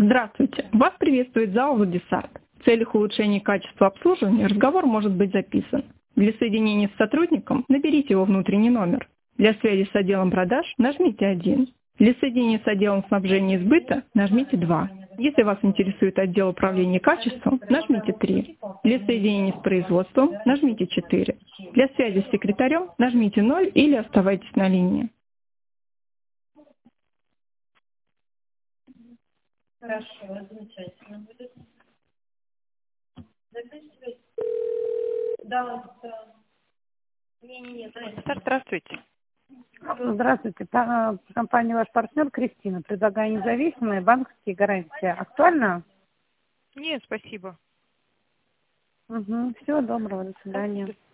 Здравствуйте. Вас приветствует ЗАО «Владисарт». В целях улучшения качества обслуживания разговор может быть записан. Для соединения с сотрудником наберите его внутренний номер. Для связи с отделом продаж нажмите 1. Для соединения с отделом снабжения и сбыта нажмите 2. Если вас интересует отдел управления качеством, нажмите 3. Для соединения с производством нажмите 4. Для связи с секретарем нажмите 0 или оставайтесь на линии. Хорошо, замечательно будет. Записывать? Да. Не-не-не. Здравствуйте. Здравствуйте. Компания «Ваш партнер» Кристина. Предлагаю независимые банковские гарантии. Актуально? Нет, спасибо. Всего доброго. До свидания.